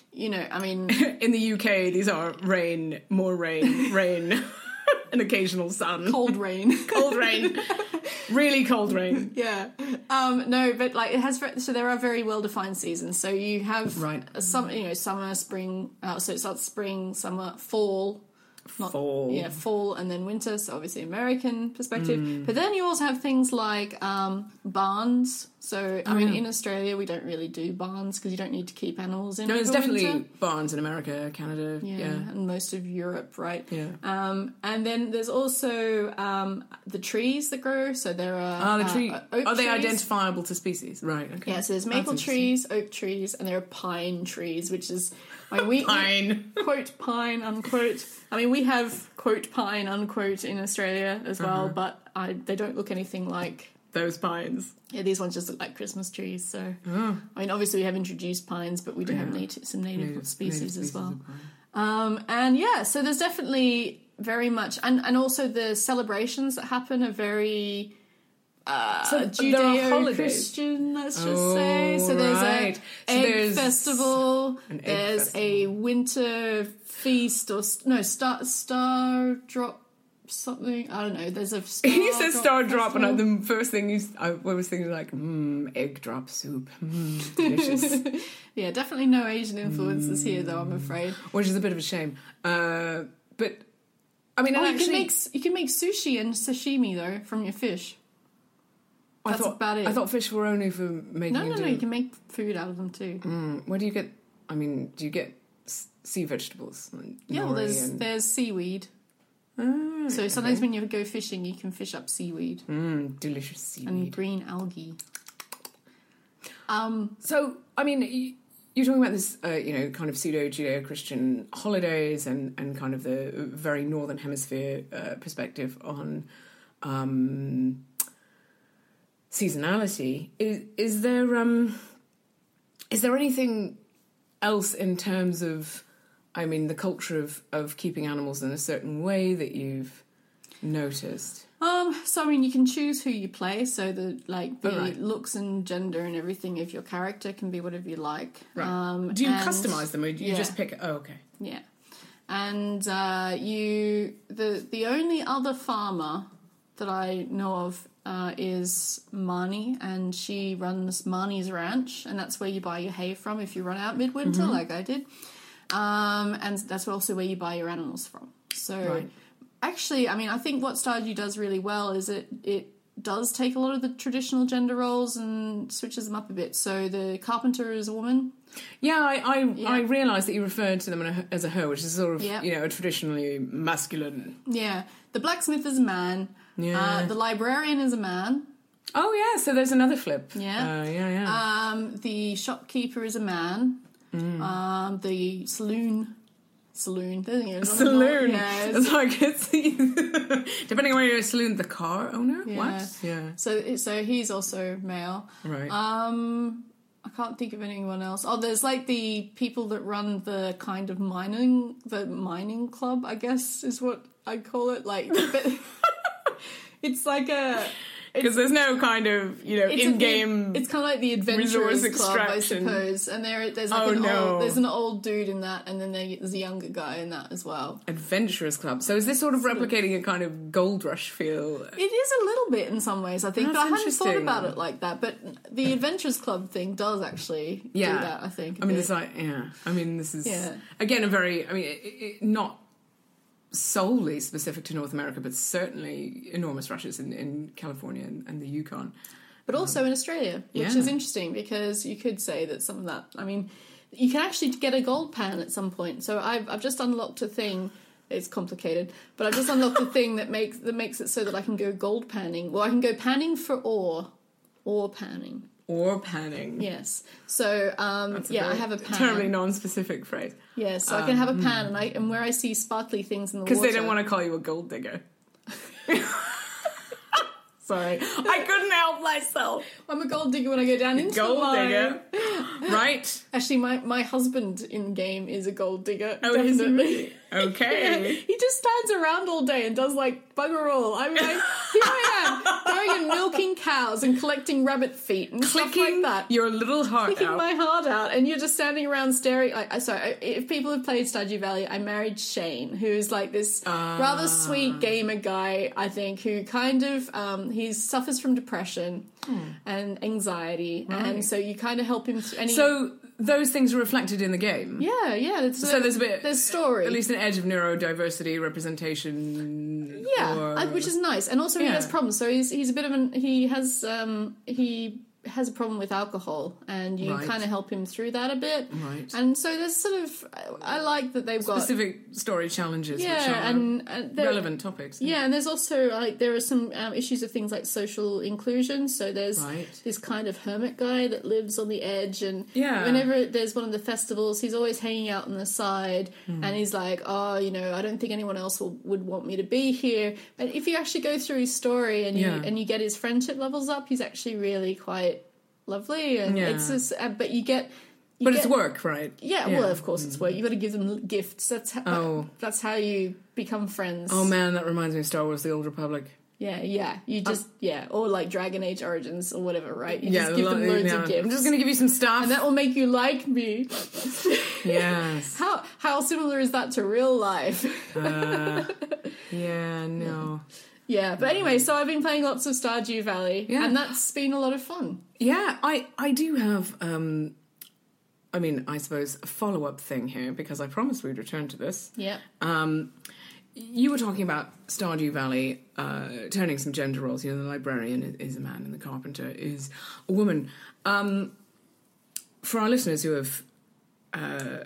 [SPEAKER 1] you know, I mean,
[SPEAKER 2] In the U K, these are rain, more rain, rain, an occasional sun,
[SPEAKER 1] cold rain.
[SPEAKER 2] cold rain, really cold rain.
[SPEAKER 1] Yeah. Um, no, but like it has. So there are very well defined seasons. So you have
[SPEAKER 2] Right.
[SPEAKER 1] a summer, you know, summer, spring. Uh, so it starts spring, summer, fall. Not,
[SPEAKER 2] Fall.
[SPEAKER 1] Yeah, fall and then winter. So obviously American perspective.
[SPEAKER 2] Mm.
[SPEAKER 1] But then you also have things like um, barns. So I
[SPEAKER 2] Oh,
[SPEAKER 1] mean,
[SPEAKER 2] yeah.
[SPEAKER 1] in Australia we don't really do barns because you don't need to keep animals in.
[SPEAKER 2] No, there's
[SPEAKER 1] over
[SPEAKER 2] definitely
[SPEAKER 1] winter.
[SPEAKER 2] barns in America, Canada.
[SPEAKER 1] Yeah,
[SPEAKER 2] Yeah.
[SPEAKER 1] and most of Europe, right?
[SPEAKER 2] Yeah.
[SPEAKER 1] Um, and then there's also um, the trees that grow. So there are
[SPEAKER 2] Ah, the
[SPEAKER 1] uh,
[SPEAKER 2] tree.
[SPEAKER 1] uh, oak
[SPEAKER 2] Are they
[SPEAKER 1] trees.
[SPEAKER 2] identifiable to species? Right. Okay.
[SPEAKER 1] Yeah, so there's
[SPEAKER 2] That's
[SPEAKER 1] maple
[SPEAKER 2] interesting.
[SPEAKER 1] trees, oak trees, and there are pine trees, which is I mean, we,
[SPEAKER 2] Pine.
[SPEAKER 1] we quote pine unquote. I mean, we have quote pine unquote in Australia as well,
[SPEAKER 2] Uh-huh.
[SPEAKER 1] but I, they don't look anything like.
[SPEAKER 2] Those pines.
[SPEAKER 1] Yeah, these ones just look like Christmas trees. So,
[SPEAKER 2] Oh.
[SPEAKER 1] I mean, obviously we have introduced pines, but we do have
[SPEAKER 2] Yeah.
[SPEAKER 1] native, some native,
[SPEAKER 2] Native-
[SPEAKER 1] species
[SPEAKER 2] native
[SPEAKER 1] as
[SPEAKER 2] species
[SPEAKER 1] well.
[SPEAKER 2] of pine.
[SPEAKER 1] Um, and yeah, so there's definitely very much, and, and also the celebrations that happen are very uh,
[SPEAKER 2] So there are holidays.
[SPEAKER 1] Judeo-Christian, let's just
[SPEAKER 2] Oh,
[SPEAKER 1] say. So there's
[SPEAKER 2] right.
[SPEAKER 1] a
[SPEAKER 2] So
[SPEAKER 1] egg
[SPEAKER 2] there's
[SPEAKER 1] festival.
[SPEAKER 2] an egg
[SPEAKER 1] There's
[SPEAKER 2] festival.
[SPEAKER 1] a winter feast or s- no star star drop something. I don't know. There's a star
[SPEAKER 2] You said star drop, and I,
[SPEAKER 1] festival.
[SPEAKER 2] the first thing you, I was thinking like, mmm, egg drop soup, mmm, delicious.
[SPEAKER 1] Yeah, definitely no Asian influences here, though. I'm afraid.
[SPEAKER 2] Which is a bit of a shame. Uh, but I mean,
[SPEAKER 1] Oh,
[SPEAKER 2] I
[SPEAKER 1] you
[SPEAKER 2] actually,
[SPEAKER 1] can make s- you can make sushi and sashimi though from your fish.
[SPEAKER 2] I
[SPEAKER 1] that's
[SPEAKER 2] thought,
[SPEAKER 1] about it.
[SPEAKER 2] I thought fish were only for making.
[SPEAKER 1] No, no,
[SPEAKER 2] into,
[SPEAKER 1] no. You can make food out of them too.
[SPEAKER 2] Mm, where do you get? I mean, do you get s- sea vegetables? Like
[SPEAKER 1] Yeah, well,
[SPEAKER 2] nori
[SPEAKER 1] there's
[SPEAKER 2] and-
[SPEAKER 1] there's seaweed.
[SPEAKER 2] Ah,
[SPEAKER 1] So sometimes
[SPEAKER 2] okay.
[SPEAKER 1] when you go fishing, you can fish up seaweed
[SPEAKER 2] Mm, delicious
[SPEAKER 1] and
[SPEAKER 2] seaweed.
[SPEAKER 1] green algae. Um,
[SPEAKER 2] So, I mean, y- you're talking about this, uh, you know, kind of pseudo Judeo-Christian holidays and, and kind of the very northern hemisphere uh, perspective on um, seasonality. Is is there um, is there anything else in terms of, I mean, the culture of of keeping animals in a certain way that you've noticed?
[SPEAKER 1] um, so I mean, you can choose who you play. So the like the
[SPEAKER 2] Oh, right.
[SPEAKER 1] looks and gender and everything of your character can be whatever you like. Um,
[SPEAKER 2] Do you
[SPEAKER 1] and-
[SPEAKER 2] customize them, or do you
[SPEAKER 1] yeah.
[SPEAKER 2] just pick? Oh, okay.
[SPEAKER 1] Yeah, and uh, you the the only other farmer that I know of uh, is Marnie, and she runs Marnie's Ranch, and that's where you buy your hay from if you run out midwinter,
[SPEAKER 2] Mm-hmm.
[SPEAKER 1] like I did. Um, and that's also where you buy your animals from. So,
[SPEAKER 2] Right.
[SPEAKER 1] actually, I mean, I think what Stardew does really well is it it does take a lot of the traditional gender roles and switches them up a bit. So the carpenter is a woman.
[SPEAKER 2] Yeah, I I,
[SPEAKER 1] Yeah.
[SPEAKER 2] I realised that you referred to them as a her, which is sort of
[SPEAKER 1] Yeah.
[SPEAKER 2] you know a traditionally masculine.
[SPEAKER 1] Yeah, the blacksmith is a man.
[SPEAKER 2] Yeah.
[SPEAKER 1] Uh, the librarian is a man.
[SPEAKER 2] Oh yeah, so there's another flip.
[SPEAKER 1] Yeah.
[SPEAKER 2] uh, yeah, yeah.
[SPEAKER 1] Um, the shopkeeper is a man.
[SPEAKER 2] Mm.
[SPEAKER 1] Um, the saloon, saloon, there you go,
[SPEAKER 2] Saloon.
[SPEAKER 1] Yeah, it's-
[SPEAKER 2] It's like it's depending on where you're a saloon, the car owner.
[SPEAKER 1] Yeah.
[SPEAKER 2] What? Yeah.
[SPEAKER 1] so so he's also male.
[SPEAKER 2] Right.
[SPEAKER 1] Um, I can't think of anyone else. Oh, there's like the people that run the kind of mining, the mining club, I guess is what I call it. Like, but it's like a.
[SPEAKER 2] Because there's no kind of you know
[SPEAKER 1] It's a-
[SPEAKER 2] in-game.
[SPEAKER 1] It's kind of like the Adventurers
[SPEAKER 2] resource
[SPEAKER 1] Club, I
[SPEAKER 2] extraction.
[SPEAKER 1] suppose. And there, there's like
[SPEAKER 2] Oh,
[SPEAKER 1] an
[SPEAKER 2] no.
[SPEAKER 1] old, there's an old dude in that, and then there's a younger guy in that as well.
[SPEAKER 2] Adventurers Club. So is this sort of replicating a kind of Gold Rush feel?
[SPEAKER 1] It is a little bit in some ways, I think,
[SPEAKER 2] That's
[SPEAKER 1] but I hadn't thought
[SPEAKER 2] interesting.
[SPEAKER 1] about it like that. But the Adventurers Club thing does actually
[SPEAKER 2] Yeah.
[SPEAKER 1] do that, I think. a
[SPEAKER 2] I mean,
[SPEAKER 1] bit.
[SPEAKER 2] it's like yeah. I mean, this is
[SPEAKER 1] Yeah.
[SPEAKER 2] again a very. I mean, it, it, not solely specific to North America, but certainly enormous rushes in, in California and, and the Yukon.
[SPEAKER 1] But also in Australia, which
[SPEAKER 2] Yeah.
[SPEAKER 1] is interesting because you could say that some of that, I mean, you can actually get a gold pan at some point. So I've, I've just unlocked a thing. It's complicated, but I've just unlocked a thing that makes that makes it so that I can go gold panning. Well, I can go panning for ore, ore panning.
[SPEAKER 2] Or panning.
[SPEAKER 1] Yes. So um,
[SPEAKER 2] That's
[SPEAKER 1] yeah, I
[SPEAKER 2] very
[SPEAKER 1] have a pan.
[SPEAKER 2] terribly non-specific phrase.
[SPEAKER 1] Yeah, so I can have a pan, and I and where I see sparkly things in the water.
[SPEAKER 2] Because they don't want to call you a gold digger.
[SPEAKER 1] Sorry,
[SPEAKER 2] I couldn't help myself.
[SPEAKER 1] I'm a gold digger when I go down into the
[SPEAKER 2] Gold
[SPEAKER 1] mine.
[SPEAKER 2] digger. Right.
[SPEAKER 1] Actually, my, my husband in game is a gold digger.
[SPEAKER 2] Oh, is he
[SPEAKER 1] definitely.
[SPEAKER 2] really? Okay.
[SPEAKER 1] He just stands around all day and does like bugger all. I mean, like, here I am going and milking cows and collecting rabbit feet and stuff
[SPEAKER 2] Clicking
[SPEAKER 1] like that.
[SPEAKER 2] your little heart
[SPEAKER 1] Clicking
[SPEAKER 2] out.
[SPEAKER 1] my heart out, and you're just standing around staring. Like, I- sorry, if people have played Stardew Valley, I married Shane, who's like this
[SPEAKER 2] Ah.
[SPEAKER 1] rather sweet gamer guy, I think, who kind of um, he suffers from depression and anxiety,
[SPEAKER 2] Right.
[SPEAKER 1] and so you kind of help him. Th- and he,
[SPEAKER 2] So those things are reflected in the game.
[SPEAKER 1] yeah, yeah. It's,
[SPEAKER 2] So there's a bit,
[SPEAKER 1] there's story.
[SPEAKER 2] at least an edge of neurodiversity representation.
[SPEAKER 1] Yeah,
[SPEAKER 2] or-
[SPEAKER 1] uh, which is nice, and also he
[SPEAKER 2] Yeah.
[SPEAKER 1] has problems. So he's he's a bit of an he has um he has a problem with alcohol, and you
[SPEAKER 2] Right.
[SPEAKER 1] kind of help him through that a bit.
[SPEAKER 2] Right.
[SPEAKER 1] And so there's sort of I like that they've got
[SPEAKER 2] specific story challenges,
[SPEAKER 1] yeah,
[SPEAKER 2] which are
[SPEAKER 1] and, and there-
[SPEAKER 2] relevant topics.
[SPEAKER 1] Yeah, and there's also like there are some um, issues of things like social inclusion. So there's
[SPEAKER 2] Right.
[SPEAKER 1] this kind of hermit guy that lives on the edge, and
[SPEAKER 2] Yeah.
[SPEAKER 1] whenever there's one of the festivals, he's always hanging out on the side,
[SPEAKER 2] Hmm.
[SPEAKER 1] and he's like, "Oh, you know, I don't think anyone else will, would want me to be here." But if you actually go through his story and you
[SPEAKER 2] Yeah.
[SPEAKER 1] and you get his friendship levels up, he's actually really quite lovely, and
[SPEAKER 2] Yeah.
[SPEAKER 1] it's just, uh, but you get. You
[SPEAKER 2] But
[SPEAKER 1] get,
[SPEAKER 2] it's work, right?
[SPEAKER 1] Yeah, well, of course it's work. You got to give them gifts. That's how,
[SPEAKER 2] Oh.
[SPEAKER 1] that's how you become friends.
[SPEAKER 2] Oh man, that reminds me of Star Wars: The Old Republic.
[SPEAKER 1] Yeah, yeah. You just yeah, or like Dragon Age Origins or whatever, right? You
[SPEAKER 2] Yeah,
[SPEAKER 1] just give them
[SPEAKER 2] lo-
[SPEAKER 1] loads
[SPEAKER 2] yeah.
[SPEAKER 1] of gifts.
[SPEAKER 2] I'm just going to give you some stuff.
[SPEAKER 1] and that will make you like me.
[SPEAKER 2] Yes.
[SPEAKER 1] How how similar is that to real life?
[SPEAKER 2] Uh, yeah, no.
[SPEAKER 1] Yeah, but anyway, so I've been playing lots of Stardew Valley,
[SPEAKER 2] Yeah.
[SPEAKER 1] and that's been a lot of fun.
[SPEAKER 2] Yeah, I, I do have, um, I mean, I suppose a follow-up thing here, because I promised we'd return to this.
[SPEAKER 1] Yeah.
[SPEAKER 2] Um, you were talking about Stardew Valley uh, turning some gender roles. You know, the librarian is, is a man and the carpenter is a woman. Um, for our listeners who have, uh,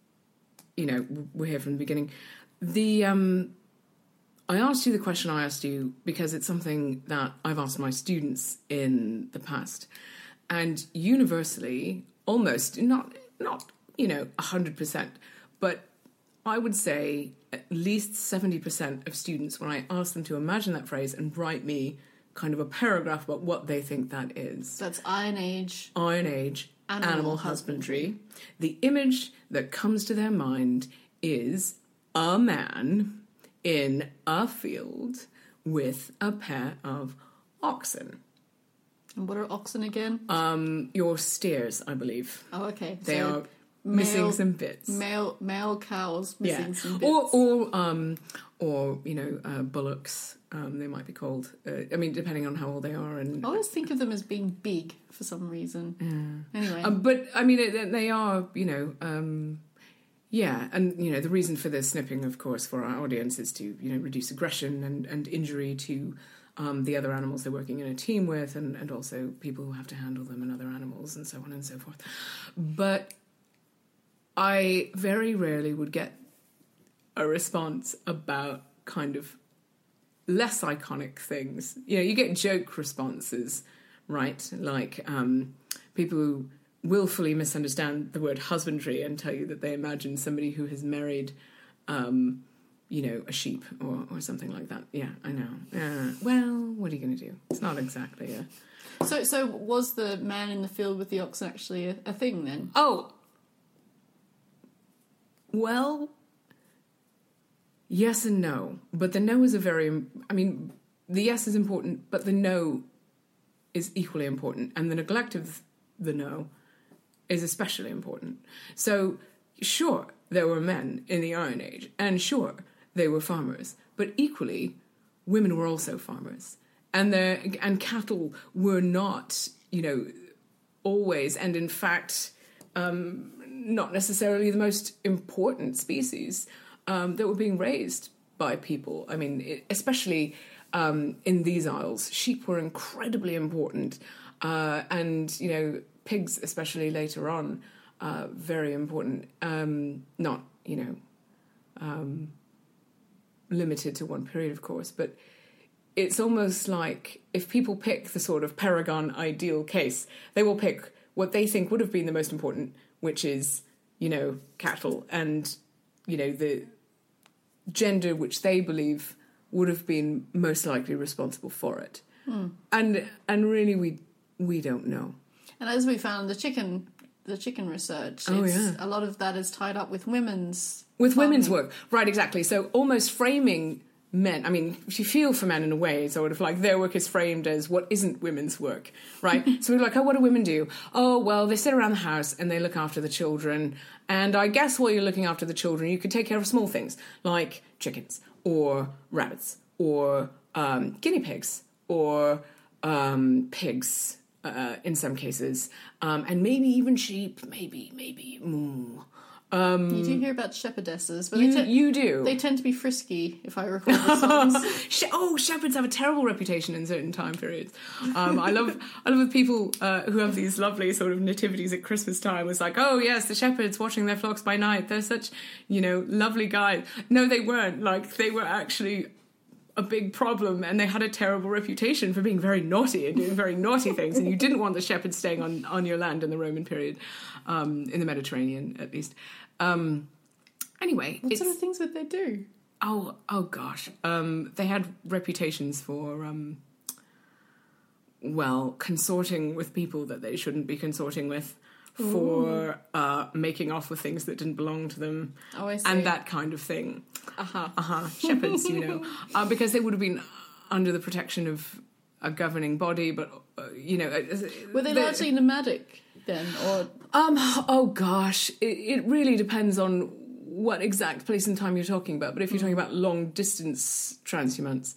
[SPEAKER 2] you know, we're here from the beginning, the... Um, I asked you the question I asked you because it's something that I've asked my students in the past. And universally, almost, not, not you know, one hundred percent, but I would say at least seventy percent of students, when I ask them to imagine that phrase and write me kind of a paragraph about what they think that is.
[SPEAKER 1] That's Iron Age.
[SPEAKER 2] Iron Age,
[SPEAKER 1] Animal
[SPEAKER 2] animal, husbandry. The image that comes to their mind is a man in a field with a pair of oxen.
[SPEAKER 1] And what are oxen again?
[SPEAKER 2] Um, your steers, I believe.
[SPEAKER 1] Oh, okay.
[SPEAKER 2] They
[SPEAKER 1] so
[SPEAKER 2] are missing
[SPEAKER 1] male-
[SPEAKER 2] some bits.
[SPEAKER 1] Male male cows missing
[SPEAKER 2] Yeah,
[SPEAKER 1] some bits.
[SPEAKER 2] or or um, or you know, uh, bullocks. Um, they might be called. Uh, I mean, depending on how old they are, and
[SPEAKER 1] I always think of them as being big for some reason. Anyway.
[SPEAKER 2] um, but I mean, it, they are. You know. Um, Yeah, and you know the reason for the snipping, of course, for our audience is to you know reduce aggression and, and injury to um, the other animals they're working in a team with, and, and also people who have to handle them and other animals and so on and so forth. But I very rarely would get a response about kind of less iconic things. You know, you get joke responses, right? Like um, people who willfully misunderstand the word husbandry and tell you that they imagine somebody who has married, um, you know, a sheep or, or something like that. Yeah, I know. Uh, well, what are you going to do? It's not exactly a...
[SPEAKER 1] So, so was the man in the field with the oxen actually a, a thing then?
[SPEAKER 2] Oh! Well, yes and no. But the no is a very... I mean, the yes is important, but the no is equally important. And the neglect of the no is especially important. So, sure, there were men in the Iron Age, and sure, they were farmers, but equally, women were also farmers. And their and cattle were not, you know, always, and in fact, um, not necessarily the most important species um, that were being raised by people. I mean, it, especially um, in these isles, sheep were incredibly important, uh, and, you know, pigs, especially later on, uh, very important. Um, not, you know, um, limited to one period, of course, but it's almost like if people pick the sort of paragon ideal case, they will pick what they think would have been the most important, which is, you know, cattle and, you know, the gender which they believe would have been most likely responsible for it. Hmm. And and really, we we don't know.
[SPEAKER 1] And as we found, the chicken, the chicken research,
[SPEAKER 2] Oh,
[SPEAKER 1] it's,
[SPEAKER 2] yeah.
[SPEAKER 1] a lot of that is tied up with women's
[SPEAKER 2] With
[SPEAKER 1] farming.
[SPEAKER 2] women's work. Right, exactly. So almost framing men, I mean, you feel for men in a way, sort of like their work is framed as what isn't women's work, right? So we're like, oh, what do women do? Oh, well, they sit around the house and they look after the children. And I guess while you're looking after the children, you could take care of small things like chickens or rabbits or um, guinea pigs or um, pigs uh, in some cases. Um, and maybe even sheep, maybe, maybe, mm. Um,
[SPEAKER 1] you do hear about shepherdesses, but
[SPEAKER 2] you,
[SPEAKER 1] they te-
[SPEAKER 2] you do.
[SPEAKER 1] They tend to be frisky, if I recall the songs.
[SPEAKER 2] Oh, shepherds have a terrible reputation in certain time periods. Um, I love, I love the people uh, who have these lovely sort of nativities at Christmas time. It's like, oh yes, the shepherds watching their flocks by night. They're such, you know, lovely guys. No, they weren't. Like they were actually a big problem, and they had a terrible reputation for being very naughty and doing very naughty things. And you didn't want the shepherds staying on on your land in the Roman period, um, in the Mediterranean at least. Um, anyway,
[SPEAKER 1] what
[SPEAKER 2] it's,
[SPEAKER 1] sort of things would they do?
[SPEAKER 2] Oh, oh gosh. Um, they had reputations for, um, well, consorting with people that they shouldn't be consorting with, for uh, making off with things that didn't belong to them,
[SPEAKER 1] oh, I see.
[SPEAKER 2] and that kind of thing.
[SPEAKER 1] Uh-huh.
[SPEAKER 2] Uh-huh. Shepherds, you know. Uh, because they would have been under the protection of a governing body, but, uh, you know...
[SPEAKER 1] Were they largely nomadic then, or...
[SPEAKER 2] Um, oh gosh, it, it really depends on what exact place and time you're talking about. But if you're talking about long distance transhumance,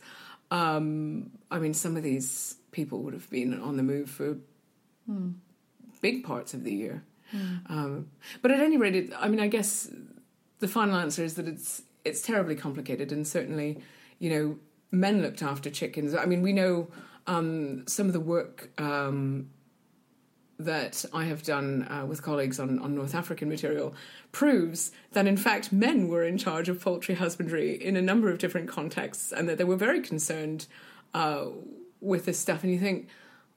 [SPEAKER 2] um, I mean, some of these people would have been on the move for
[SPEAKER 1] mm.
[SPEAKER 2] big parts of the year.
[SPEAKER 1] Mm.
[SPEAKER 2] Um, but at any rate, it, I mean, I guess the final answer is that it's it's terribly complicated, and certainly, you know, men looked after chickens. I mean, we know um, some of the work. Um, that I have done uh, with colleagues on, on North African material proves that, in fact, men were in charge of poultry husbandry in a number of different contexts, and that they were very concerned uh, with this stuff. And you think,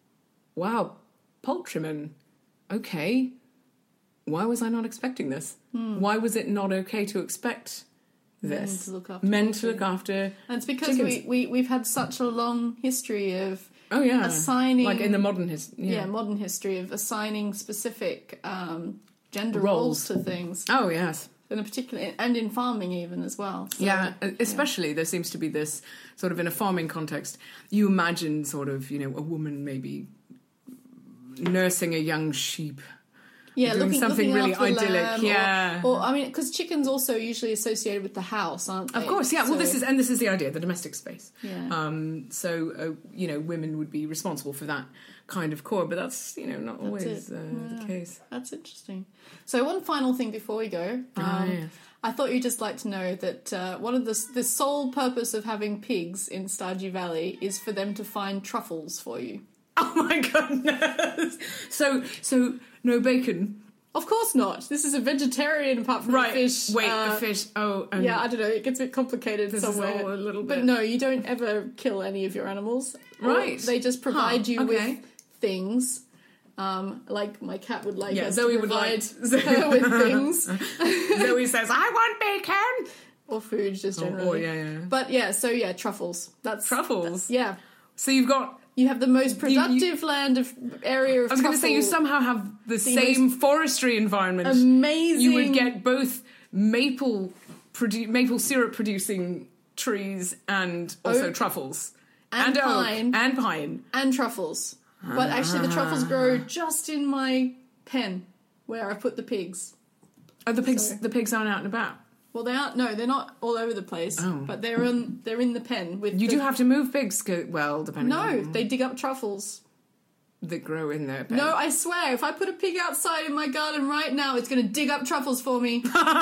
[SPEAKER 2] wow, poultrymen, okay, why was I not expecting this? Hmm. Why was it not okay to expect this?
[SPEAKER 1] Men to look after.
[SPEAKER 2] Men to look after
[SPEAKER 1] And it's because we, we, we've had such a long history of
[SPEAKER 2] Oh yeah,
[SPEAKER 1] assigning,
[SPEAKER 2] like in the modern history, yeah.
[SPEAKER 1] yeah, modern history of assigning specific um, gender
[SPEAKER 2] roles.
[SPEAKER 1] roles to things.
[SPEAKER 2] Oh yes,
[SPEAKER 1] in a particular, and in farming even as well. So,
[SPEAKER 2] yeah, especially yeah. there seems to be this sort of in a farming context. You imagine sort of, you know, a woman maybe nursing a young sheep.
[SPEAKER 1] Yeah,
[SPEAKER 2] doing
[SPEAKER 1] looking,
[SPEAKER 2] something
[SPEAKER 1] looking
[SPEAKER 2] really
[SPEAKER 1] after the
[SPEAKER 2] idyllic.
[SPEAKER 1] lamb,
[SPEAKER 2] yeah,
[SPEAKER 1] or, or I mean, because chickens also usually associated with the house, aren't they?
[SPEAKER 2] Of course, yeah.
[SPEAKER 1] So,
[SPEAKER 2] well, this is and this is the idea, the domestic space.
[SPEAKER 1] Yeah.
[SPEAKER 2] Um. So uh, you know, women would be responsible for that kind of core, but that's you know not
[SPEAKER 1] That's
[SPEAKER 2] always uh,
[SPEAKER 1] yeah.
[SPEAKER 2] the case.
[SPEAKER 1] That's interesting. So one final thing before we go. Um,
[SPEAKER 2] oh, yeah.
[SPEAKER 1] I thought you'd just like to know that uh, one of the the sole purpose of having pigs in Stardew Valley is for them to find truffles for you.
[SPEAKER 2] Oh my goodness! So so no bacon.
[SPEAKER 1] Of course not. This is a vegetarian apart from
[SPEAKER 2] right.
[SPEAKER 1] the fish.
[SPEAKER 2] Wait,
[SPEAKER 1] uh,
[SPEAKER 2] the fish. Oh, um,
[SPEAKER 1] yeah, I don't know. It gets a bit complicated
[SPEAKER 2] this
[SPEAKER 1] somewhere.
[SPEAKER 2] Is all a little bit.
[SPEAKER 1] But no, you don't ever kill any of your animals.
[SPEAKER 2] Right.
[SPEAKER 1] Or they just provide
[SPEAKER 2] huh,
[SPEAKER 1] you
[SPEAKER 2] okay.
[SPEAKER 1] with things. Um, like my cat would like
[SPEAKER 2] yeah,
[SPEAKER 1] us
[SPEAKER 2] Zoe
[SPEAKER 1] to
[SPEAKER 2] would like
[SPEAKER 1] her with things.
[SPEAKER 2] Zoe says, "I want bacon."
[SPEAKER 1] Or food, just generally.
[SPEAKER 2] Oh, oh yeah, yeah.
[SPEAKER 1] But yeah, so yeah, truffles. That's
[SPEAKER 2] truffles.
[SPEAKER 1] That, yeah.
[SPEAKER 2] So you've got.
[SPEAKER 1] You have the most productive
[SPEAKER 2] you, you,
[SPEAKER 1] land of area of
[SPEAKER 2] I was going to say, you somehow have the same forestry environment.
[SPEAKER 1] Amazing.
[SPEAKER 2] You would get both maple produ- maple syrup producing trees and also
[SPEAKER 1] oak.
[SPEAKER 2] truffles.
[SPEAKER 1] And,
[SPEAKER 2] and
[SPEAKER 1] pine.
[SPEAKER 2] Oak. And pine.
[SPEAKER 1] And truffles. But actually the truffles grow just in my pen where I put the pigs.
[SPEAKER 2] Oh, the pigs,
[SPEAKER 1] so.
[SPEAKER 2] the pigs aren't out and about?
[SPEAKER 1] Well, they aren't. No, they're not all over the place.
[SPEAKER 2] Oh.
[SPEAKER 1] But they're in. They're in the pen with.
[SPEAKER 2] You
[SPEAKER 1] the,
[SPEAKER 2] do have to move pigs. Well, depending.
[SPEAKER 1] No,
[SPEAKER 2] on
[SPEAKER 1] they dig up truffles.
[SPEAKER 2] That grow in their pen.
[SPEAKER 1] No, I swear, if I put a pig outside in my garden right now, it's going to dig up truffles for me.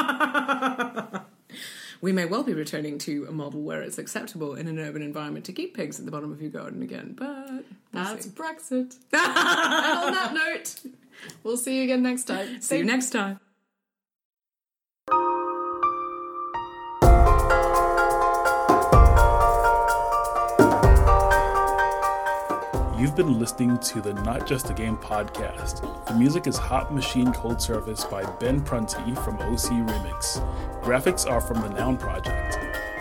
[SPEAKER 2] We may well be returning to a model where it's acceptable in an urban environment to keep pigs at the bottom of your garden again, but we'll
[SPEAKER 1] that's
[SPEAKER 2] see.
[SPEAKER 1] Brexit. And on that note, we'll see you again next time.
[SPEAKER 2] See you next time.
[SPEAKER 3] You've been listening to the Not Just a Game podcast. The music is Hot Machine Cold Service by Ben Prunty from O C Remix. Graphics are from the Noun Project.